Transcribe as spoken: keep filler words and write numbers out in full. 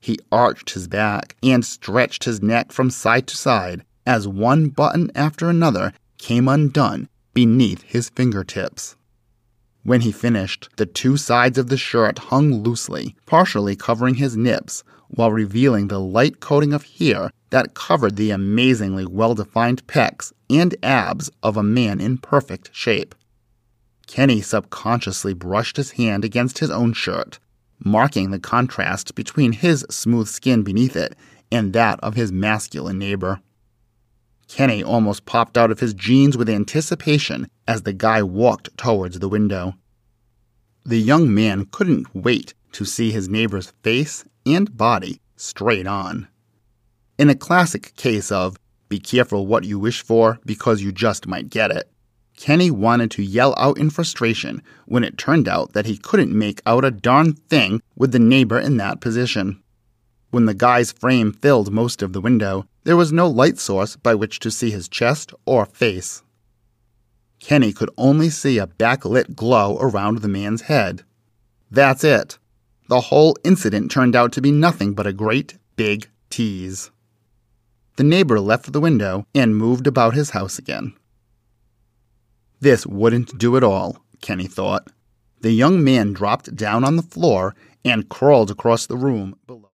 He arched his back and stretched his neck from side to side as one button after another came undone beneath his fingertips. When he finished, the two sides of the shirt hung loosely, partially covering his nips, while revealing the light coating of hair that covered the amazingly well-defined pecs and abs of a man in perfect shape. Kenny subconsciously brushed his hand against his own shirt, marking the contrast between his smooth skin beneath it and that of his masculine neighbor. Kenny almost popped out of his jeans with anticipation as the guy walked towards the window. The young man couldn't wait to see his neighbor's face and body straight on. In a classic case of, be careful what you wish for because you just might get it, Kenny wanted to yell out in frustration when it turned out that he couldn't make out a darn thing with the neighbor in that position. When the guy's frame filled most of the window, there was no light source by which to see his chest or face. Kenny could only see a backlit glow around the man's head. That's it. The whole incident turned out to be nothing but a great big tease. The neighbor left the window and moved about his house again. This wouldn't do at all, Kenny thought. The young man dropped down on the floor and crawled across the room below.